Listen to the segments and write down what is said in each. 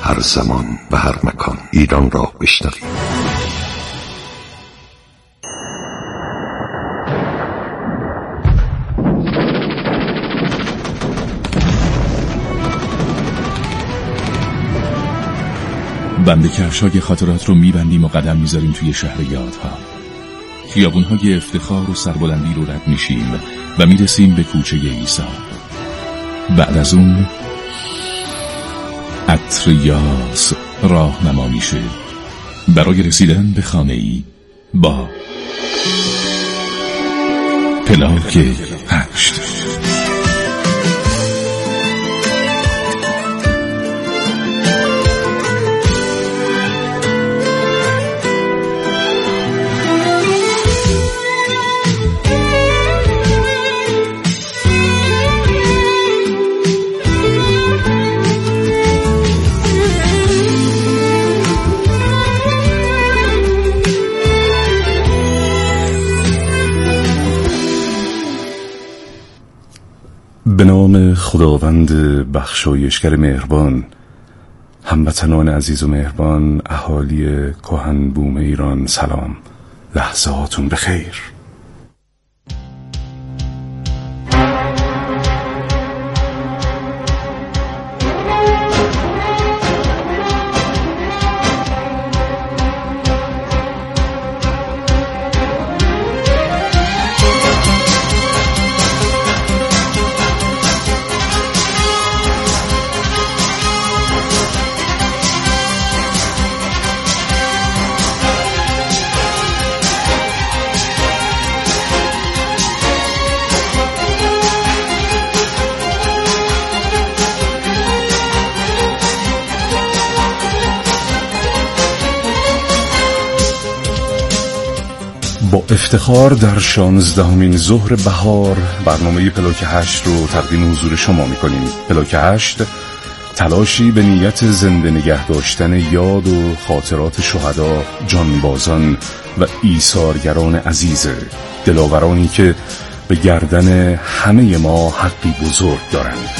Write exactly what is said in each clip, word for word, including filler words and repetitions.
هر زمان و هر مکان ایران را بشنوید. بند کفشای خاطرات رو میبندیم و قدم میذاریم توی شهر یادها. خیابونهای افتخار و سربلندی رو رد میشیم و میرسیم به کوچه عیسی. بعد از اون عطر یاس راهنما میشه برای رسیدن به خانه‌ای با پلاک هشت. به نام خداوند بخشایشگر مهربان، هموطنان عزیز و مهربان، اهالی کهن بوم ایران، سلام. لحظاتون بخیر. با افتخار در شانزدهمین ظهر بهار برنامه پلاک هشت رو تقدیم حضور شما میکنیم. پلاک هشت تلاشی به نیت زنده نگه داشتن یاد و خاطرات شهدا، جانبازان و ایثارگران عزیز، دلاورانی که به گردن همه ما حقی بزرگ دارند.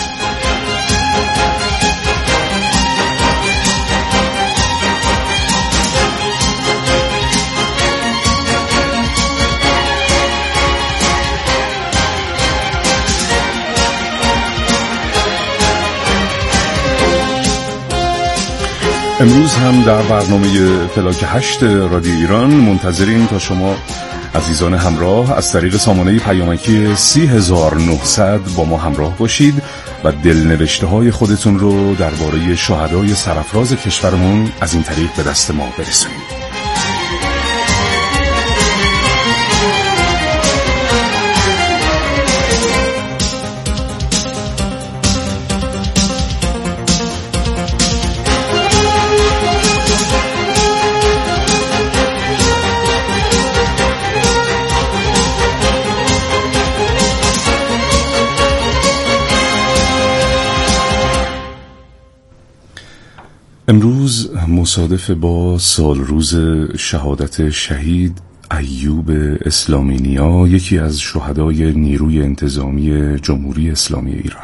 امروز هم در برنامه پلاک هشت رادیو ایران منتظریم تا شما عزیزان همراه از طریق سامانه پیامکی سی هزار و نهصد با ما همراه باشید و دلنوشته های خودتون رو درباره شهدای سرافراز کشورمون از این طریق به دست ما برسونید. امروز مصادف با سال روز شهادت شهید ایوب اسلامی نیا، یکی از شهدای نیروی انتظامی جمهوری اسلامی ایران.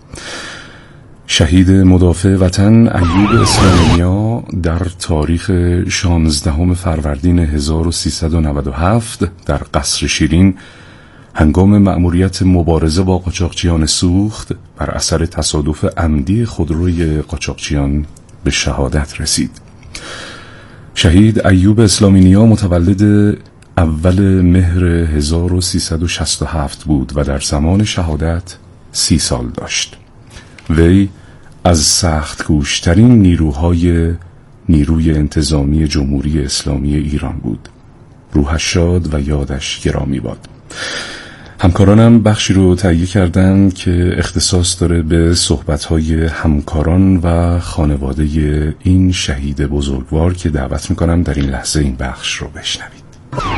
شهید مدافع وطن ایوب اسلامی نیا در تاریخ شانزدهم فروردین هزار و سیصد و نود و هفت در قصر شیرین هنگام مأموریت مبارزه با قاچاقچیان سوخت بر اثر تصادف عمدی خودروی قاچاقچیان به شهادت رسید. شهید ایوب اسلامی نیا متولد اول مهر هزار و سیصد و شصت و هفت بود و در زمان شهادت سی سال داشت. وی از سخت کوشترین نیروهای نیروی انتظامی جمهوری اسلامی ایران بود. روحش شاد و یادش گرامی باد. همکارانم بخشی رو تهیه کردن که اختصاص داره به صحبت‌های همکاران و خانواده این شهید بزرگوار که دعوت میکنم در این لحظه این بخش رو بشنوید.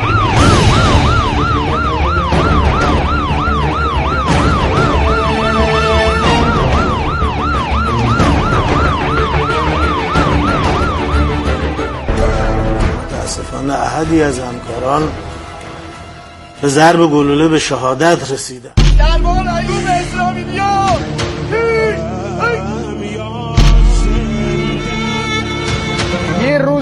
متاسفانه احدی از همکاران به ضرب گلوله به شهادت رسیدن. دربان ایوب اسلامی نیا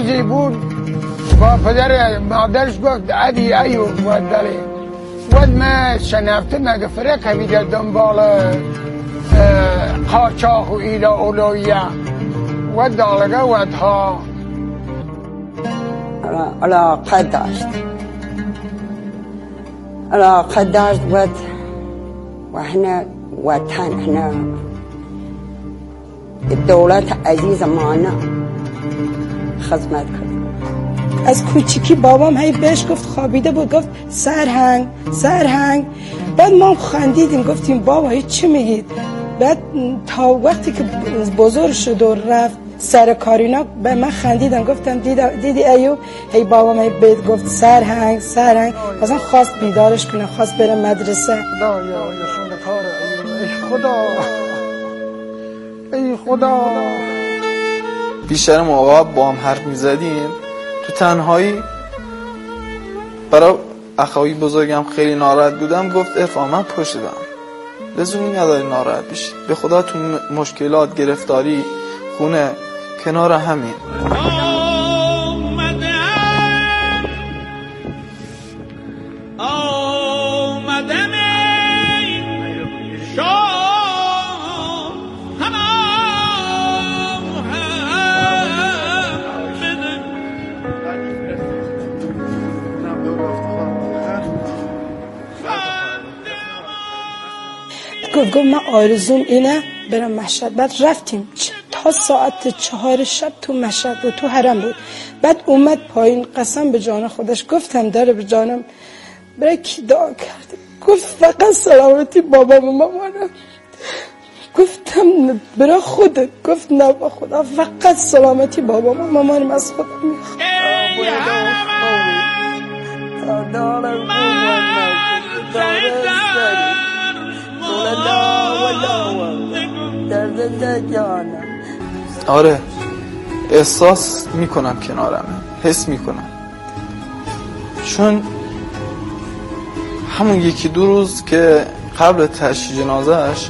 روزی بود با پدر مادرش گفت علی ایوب و دلی ود ما شنفته مگه فرق همیده دنبال قاچاق و ایلا اولویه و دالگه ودها علاقه داشت علاقه داشت ود و احنا وطن احنا دولت عزیز مانا خدمت کرد. از کوچیکی بابام هی بهش گفت خوابیده بود گفت سرهنگ سرهنگ بعد ما خندیدیم گفتیم بابا هیچ چی میگید بعد تا وقتی که بزرگ شد و رفت سر کارینا به من خندیدن گفتم دیدی ایوب هی بابام هی بهت گفت سرهنگ سرهنگ مثلا خواست بیدارش کنه خواست بره مدرسه. خدا یا کار ای خدا ای خدا. بیشتر موقع با هم حرف میزدیم تو تنهایی برای اخوی بزرگم خیلی ناراحت بودم گفت عرفان من پشتم لزومی نداری ناراحت بشی به خدا تو مشکلات گرفتاری خونه کنار همین. گفت گفت من آرزوم اینه برم مشهد. بعد رفتیم تا ساعت چهار شب تو مشهد بود تو حرم بود. بعد اومد پایین قسم به جان خودش گفتم داره به جانم برای کی دعا کرده گفت فقط سلامتی بابا و مامانم. گفتم برای خودت گفت نه با خدا فقط سلامتی بابا و مامانم از خودم میخوام. آره احساس میکنم کنارمه حس میکنم چون همون یکی دو روز که قبل تشییع جنازهش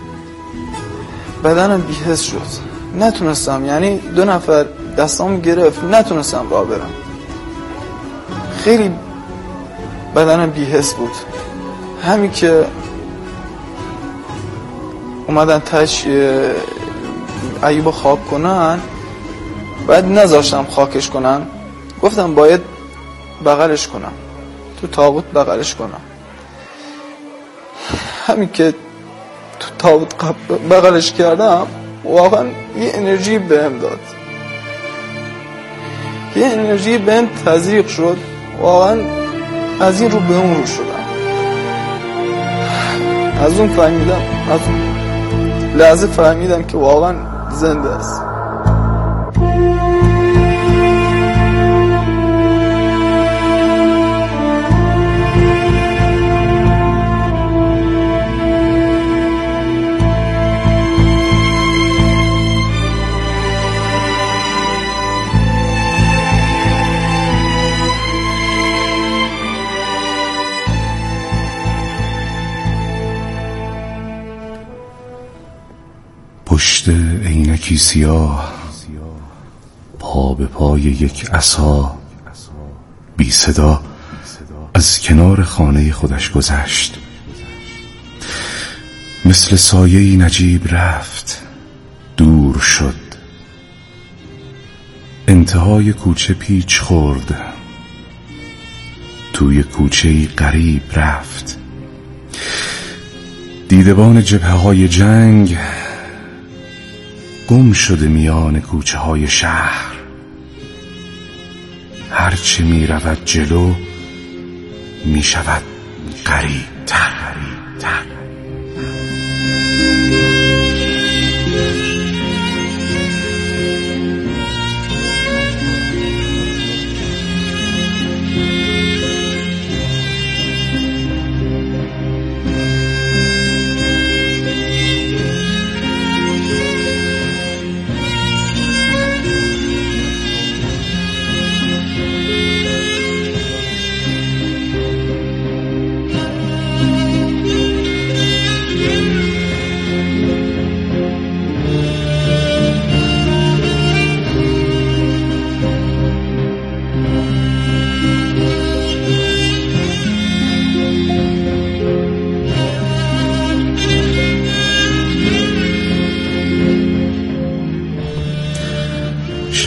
بدنم بی‌حس شد نتونستم یعنی دو نفر دستام گرفت نتونستم راه برم خیلی بدنم بی‌حس بود. همین که اومدن تش ایوب خاک کنن بعد نذاشتم خاکش کنن گفتم باید بغلش کنم تو تابوت بغلش کنم. همین که تو تابوت بغلش کردم واقعا یه انرژی بهم داد یه انرژی بهم تزریق شد واقعا از این رو به اون رو شدم. از اون فهمیدم از اون لحظه فهمیدم که واقعا زنده است. پشت عینکی سیاه پا به پای یک عصا بی صدا از کنار خانه خودش گذشت. مثل سایه‌ای نجیب رفت دور شد. انتهای کوچه پیچ خورد توی کوچه‌ای غریب رفت. دیدبان جبهه‌های جنگ گم شده میان کوچه های شهر. هرچه می رود جلو می شود غریب تر.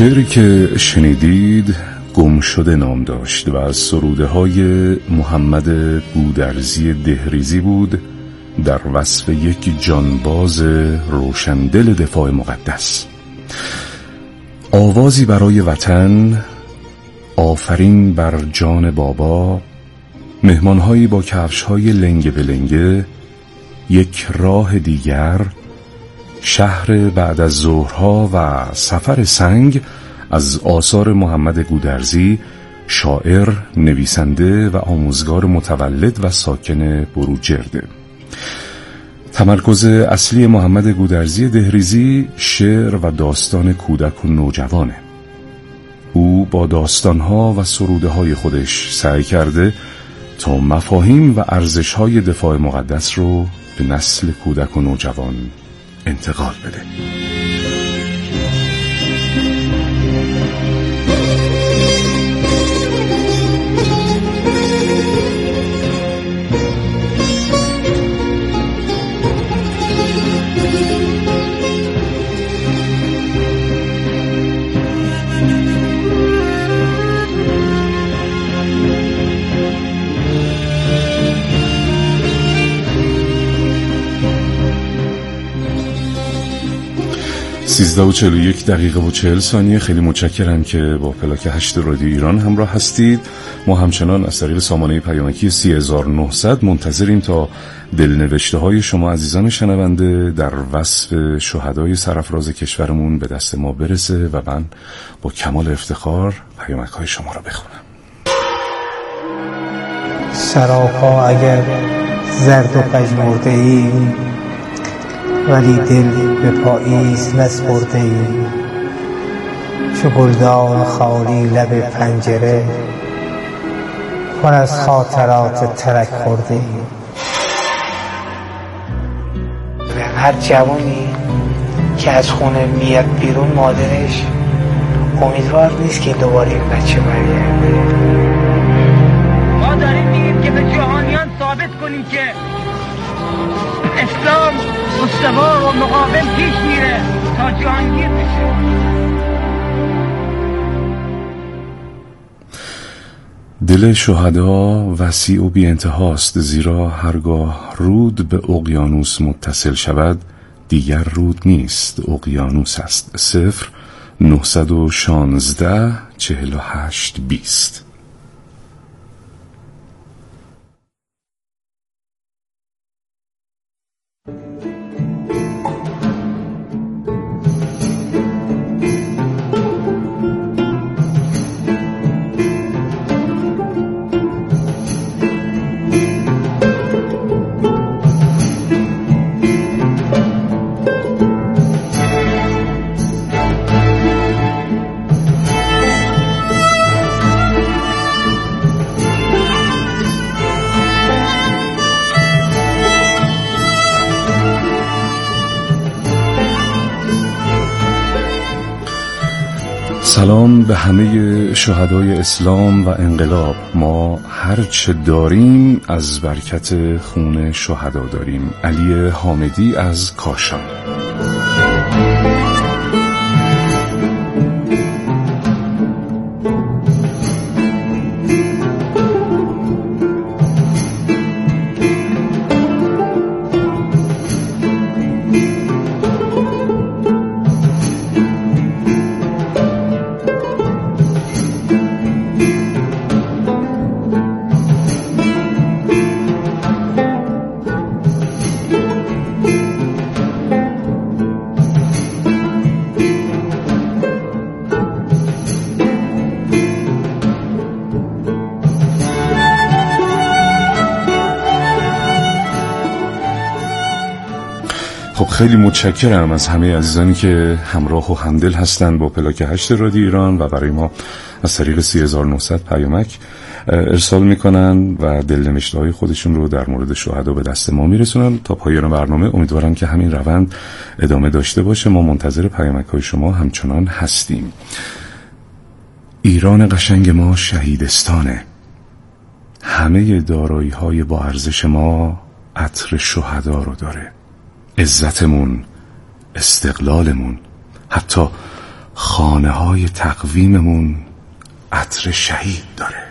شعری که شنیدید گم شده نام داشت و از سروده های محمد گودرزی دهریزی بود در وصف یک جانباز روشندل دفاع مقدس. آوازی برای وطن، آفرین بر جان بابا، مهمانهایی با کفش‌های لنگه به لنگه، یک راه دیگر، شهر بعد از ظهرها و سفر سنگ از آثار محمد گودرزی، شاعر، نویسنده و آموزگار متولد و ساکن بروجرده. تمرکز اصلی محمد گودرزی دهریزی شعر و داستان کودک و نوجوانه. او با داستانها و سروده‌های خودش سعی کرده تا مفاهیم و ارزش‌های دفاع مقدس رو به نسل کودک و نوجوان انتقال بده. سیزده و چهل و یک دقیقه و چهل ثانیه. خیلی متشکرم که با پلاک هشت رادیو ایران همراه هستید. ما همچنان از طریق سامانه پیامکی سی هزار و نهصد منتظریم تا دلنوشته های شما عزیزان شنونده در وصف شهدای سرافراز کشورمون به دست ما برسه و من با کمال افتخار پیامک های شما را بخونم. سراپا اگر زرد و پژمرده ای، ولی دل به پاییز نسپرده ای. چو گلدان خالی لب پنجره، پر از خاطرات ترک خورده ای. هر جوانی که از خونه میاد بیرون، مادرش امیدوار نیست که دوباره این بچه برگرده. ما داریم میگیم که به جهانیان ثابت کنیم که اسلام مستقر و مقاوم پیش میره تا جهانگیر بشه. دل شهدا وسیع و بی انتهاست، زیرا هرگاه رود به اقیانوس متصل شود دیگر رود نیست، اقیانوس است. صفر نهصد و شانزده چهل و هشت بیست. سلام به همه شهدای اسلام و انقلاب. ما هرچه داریم از برکت خون شهدا داریم. علی حامدی از کاشان. خیلی متشکرم از همه عزیزانی که همراه و همدل هستند با پلاک هشت رادیو ایران و برای ما از طریق سی هزار و نهصد پیامک ارسال میکنن و دلنوشته های خودشون رو در مورد شهدا به دست ما میرسونن. تا پایان برنامه امیدوارم که همین روند ادامه داشته باشه. ما منتظر پیامک های شما همچنان هستیم. ایران قشنگ ما شهیدستانه. همه دارایی های با ارزش ما عطر شهدا رو داره. عزتمون، استقلالمون، حتی خانه های تقویممون عطر شهید داره.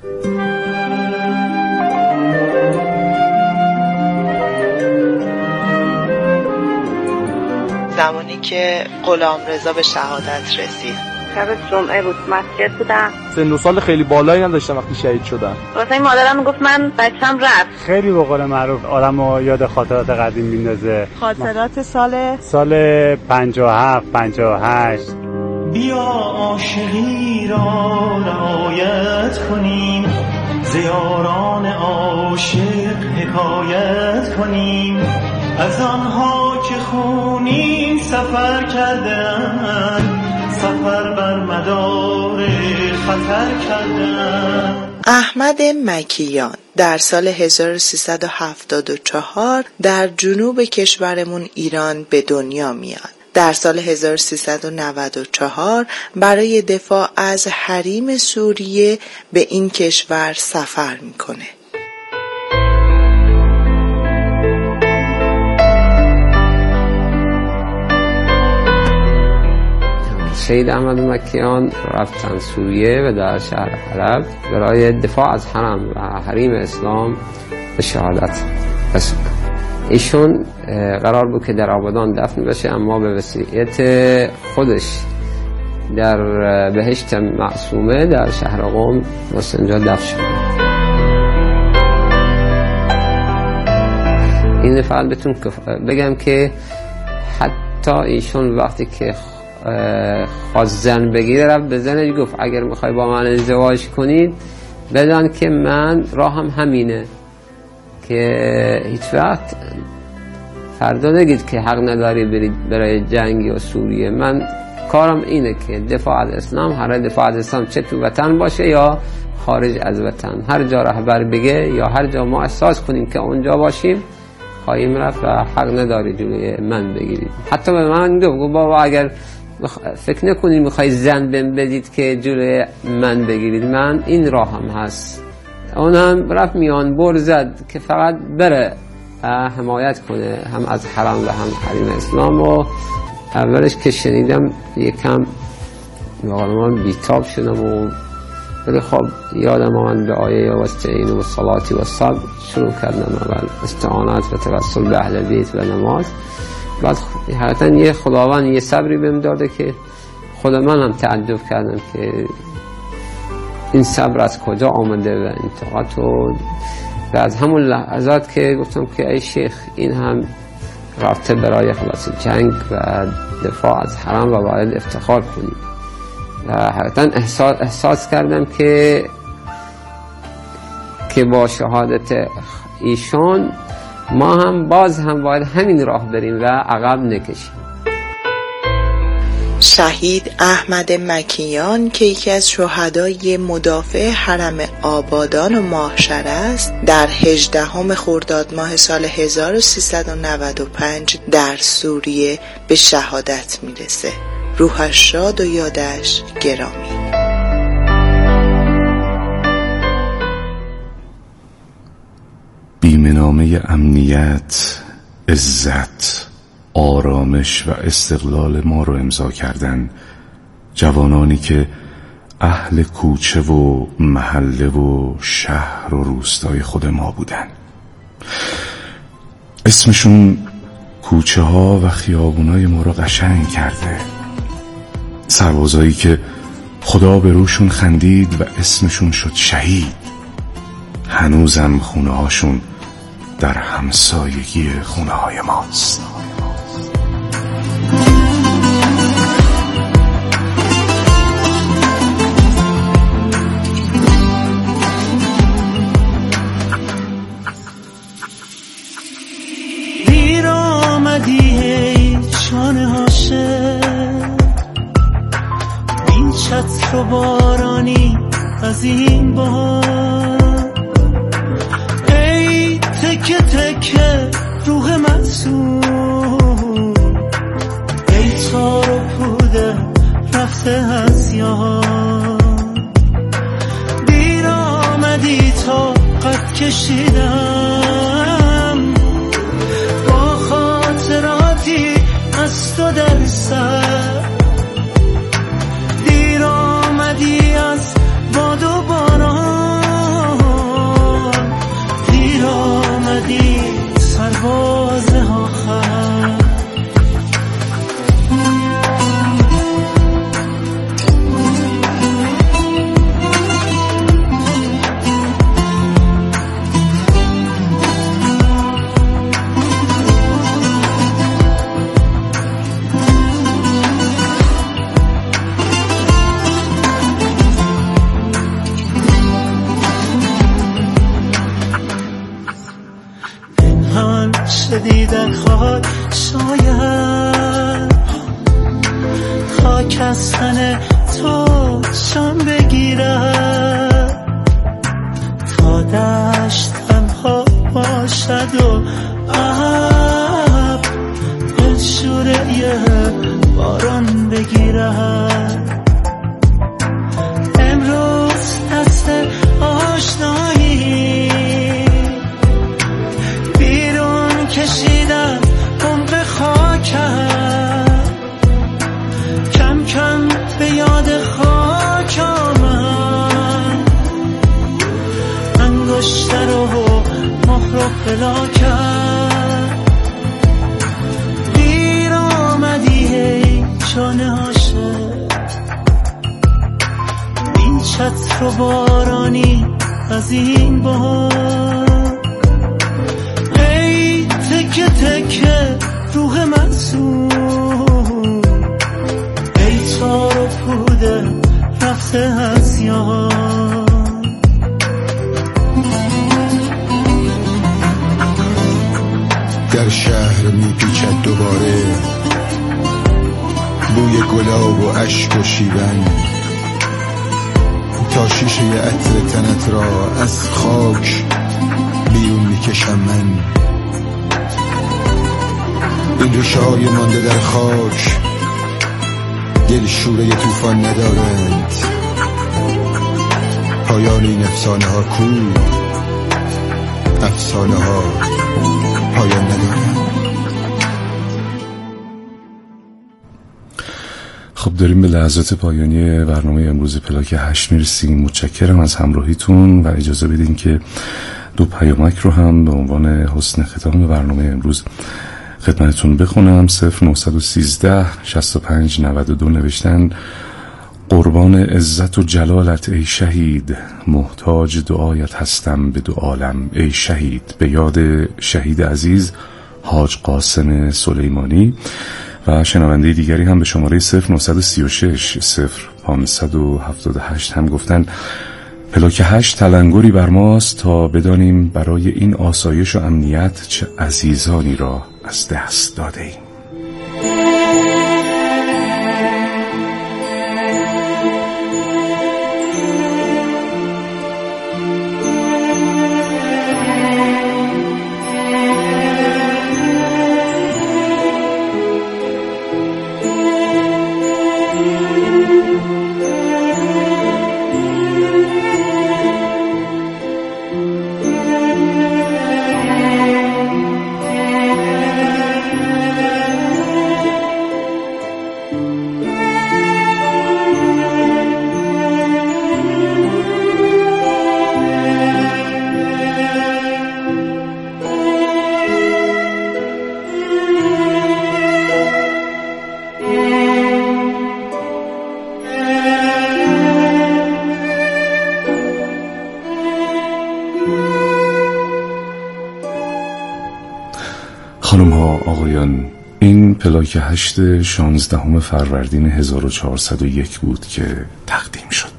زمانی که غلامرضا به شهادت رسید، شب جمعه بود، مسجد بودم. سن و سال خیلی بالایی نداشتم وقتی شهید شدم. واسه مادرم میگفت من بچم رفت. خیلی به قول معروف آدمو یاد خاطرات قدیم میندازه. خاطرات سال سال پنجاه و هفت پنجاه و هشت. بیا عاشقی را رعایت کنیم، زیاران عاشق حکایت کنیم، از آنها که خونین سفر کردن، سفر بر مدار خطر کردن. احمد مکیان در سال هزار و سیصد و هفتاد و چهار در جنوب کشورمون ایران به دنیا میاد. در سال هزار و سیصد و نود و چهار برای دفاع از حریم سوریه به این کشور سفر میکنه. شهید احمد مکیان رفتن سوریه و در شهر حلب برای دفاع از حرم و حریم اسلام به شهادت رسید. ایشون قرار بود که در آبادان دفن بشه، اما به وصیت خودش در بهشت معصومه در شهر قم اونجا دفن شد. این فقط بتون بگم که حتی ایشون وقتی که خواست زن بگیره رفت به زنش گفت اگر میخوای با من ازدواج کنید بدان که من راهم همینه، که هیچ وقت فردا نگید که حق نداری برید برای جنگ یا سوریه. من کارم اینه که دفاع از اسلام، هر دفاع از اسلام چه تو وطن باشه یا خارج از وطن، هر جا رهبر بگه یا هر جا ما احساس کنیم که اونجا باشیم خواهیم رفت و حق نداری جلوی من بگیرید. حتی به من گفت بابا اگر فکر نکنید میخوای زن بهم بدید که جلوی من بگیرید، من این راهم هست. اونم رفت میان بر زد که فقط بره حمایت کنه هم از حرم و هم حریم اسلام. و اولش که شنیدم یکم واقعا بیتاب شدم و ولی خب یادم آمد به آیه واستعینوا بالصلاة والصبر شروع کردم اول استعانت و توسل به اهل بیت و نماز. بعد حقیقتا یه خداوند یه صبری بهم داده که خود من هم تعجب کردم که این صبر از کجا آمده و این طاقت. و از همون لحظات که گفتم که ای شیخ این هم رفته برای خلاص جنگ و دفاع از حرم و باید افتخار کنیم. و حقیقتا احساس, احساس کردم که که با شهادت ایشون ما هم باز هم باید همین راه بریم و عقب نکشیم. شهید احمد مکیان که یکی از شهدای مدافع حرم آبادان و ماهشر است، در هجدهم خرداد ماه سال هزار و سیصد و نود و پنج در سوریه به شهادت میرسه. روحش شاد و یادش گرامی. بیمنامه امنیت، عزت، آرامش و استقلال ما رو امضا کردن جوانانی که اهل کوچه و محله و شهر و روستای خود ما بودن. اسمشون کوچه ها و خیابونای ما رو قشنگ کرده. سربازایی که خدا به روشون خندید و اسمشون شد شهید. هنوزم خونه هاشون در همسایگی خونه های ماست. دیر آمدی ای شانه عاشق، این چتر و بارانی از این بار، ای تکه تکه روح معصوم، ای تار و پوده رفته از یار. دیر آمدی تا قد کشیدم با خاطراتی از تو در سر، کردی در خاک، شاید خاک از تن تو جان بگیرد تا دشت تنها باشد و آب دلشوره باران بگیرد. امروز دست آشنایی بیرون کشیدم عمق خاکم، کم کم به یاد خاک آمد، انگشتر و مهر و پلاکم. دیر آمدی ای جان عاشق، این چتر و بارانی از این بار، ای تکه تکه روح معصوم، ای تار و پوده رفته از یاد. در شهر میپیچد دوباره بوی گلاب و اشک و شیون، تا شیشه عطر تنت را از خاک بیرون میکشم من. این ریشه های مانده در خاک دل شوره طوفان ندارند، پایان این افسانه ها کو، افسانه ها پایان ندارند. خب داریم به لحظات پایانی برنامه امروز پلاک هشت میرسیم. متشکرم از همراهیتون و اجازه بدین که دو پیامک رو هم به عنوان حسن ختام برنامه امروز خدمتتون بخونم. صفر نهصد و سیزده شصت و پنج نود و دو نوشتن: قربان عزت و جلالت ای شهید، محتاج دعایت هستم به دو عالم ای شهید. به یاد شهید عزیز حاج قاسم سلیمانی. و شنونده دیگری هم به شماره صفر نهصد و سی و شش صفر پانصد و هفتاد و هشت هم گفتن: پلاک هشت تلنگری بر ماست تا بدانیم برای این آسایش و امنیت چه عزیزانی را از دست داده ایم. خانم ها آقایان، این پلاک هشت شانزدهم فروردین هزار و چهارصد و یک بود که تقدیم شد.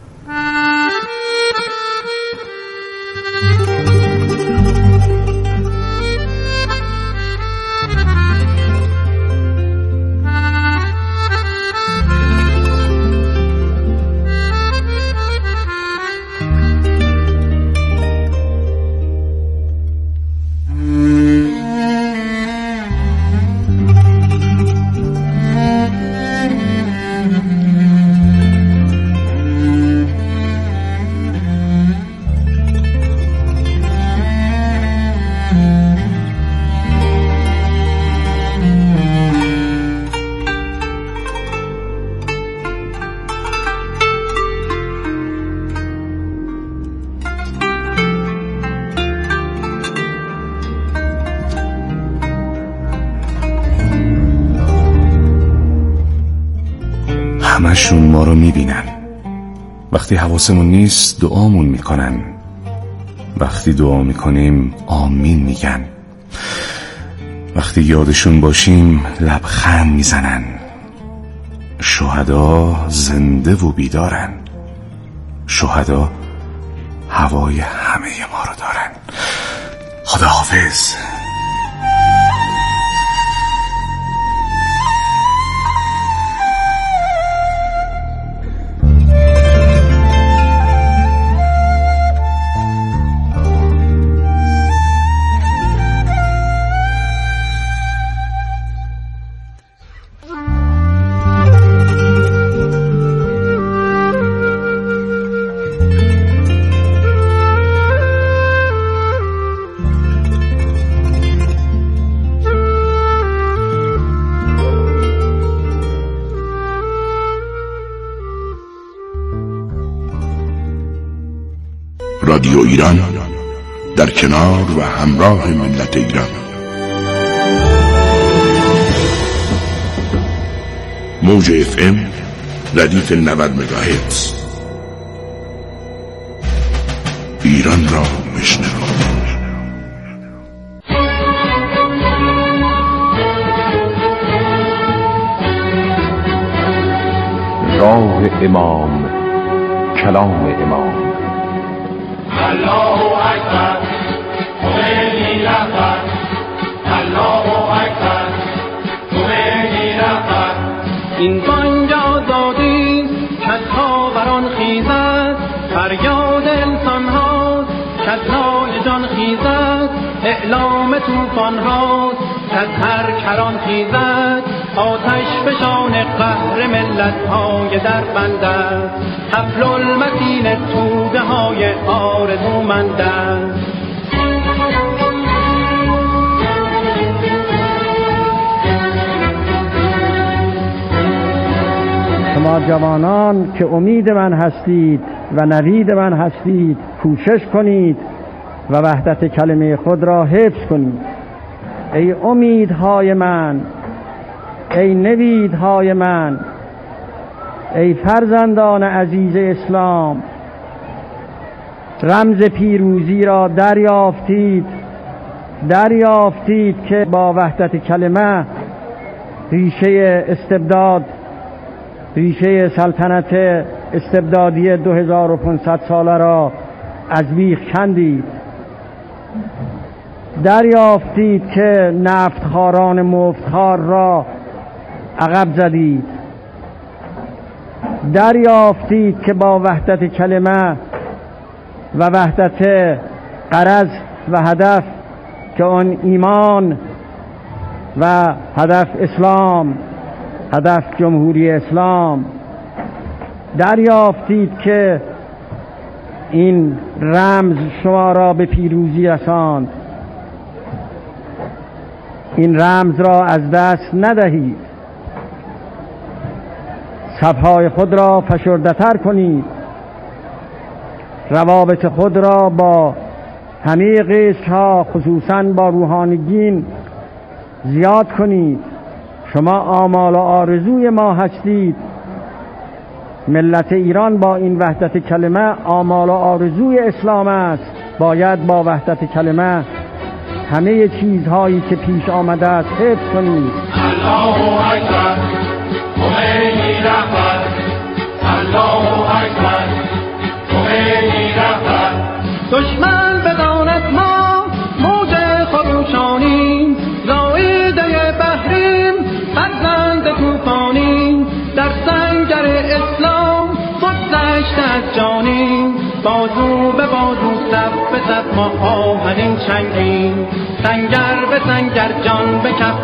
همشون ما رو میبینن، وقتی حواسمون نیست دعامون میکنن، وقتی دعا میکنیم آمین میگن، وقتی یادشون باشیم لبخند میزنن. شهدا زنده و بیدارن، شهدا هوای همه ما رو دارن. خدا حافظ. رادیو ایران در کنار و همراه ملت ایران. موج اف ام ردیف نود مگاهرتز. ایران را بشنو. راه امام، کلام امام. الله اکبر، خمینی رهبر. الله اکبر، خمینی رهبر. این بانگ آزادی کز خاوران خیزد، فریاد انسان هاست کز نای جان خیزد، اعلام طوفان هاست کز هر کران خیزد، آتش فشان قهر ملت های در بند است، حبل المتین توده های آرزومند است. شما جوانان که امید من هستید و نوید من هستید، کوشش کنید و وحدت کلمه خود را حفظ کنید. ای امیدهای من، ای نویدهای من، ای فرزندان عزیز اسلام، رمز پیروزی را دریافتید. دریافتید که با وحدت کلمه ریشه استبداد، ریشه سلطنت استبدادی دو هزار و پانصد ساله را از بیخ کندید. دریافتید که نفتخواران مفتخوار را عقب زدید. دریافتید که با وحدت کلمه و وحدت غرض و هدف که آن ایمان و هدف اسلام، هدف جمهوری اسلام، دریافتید که این رمز شما را به پیروزی رساند. این رمز را از دست ندهید. صفهای خود را فشرده‌تر کنید. روابط خود را با همه قشرها خصوصاً با روحانیین زیاد کنید. شما آمال و آرزوی ما هستید. ملت ایران با این وحدت کلمه آمال و آرزوی اسلام است. باید با وحدت کلمه همه چیزهایی که پیش آمده است حفظ کنید. الله اکبر، خمینی رهبر. الله اکبر، خمینی رهبر. دشمن بداند ما موج خروشانیم، زایده بحریم، فرزند طوفانیم، در سنگر اسلام گذشته از جانیم، بازو به بازو صف به صف ما آهنین چنگیم، سنگر به سنگر جان به کف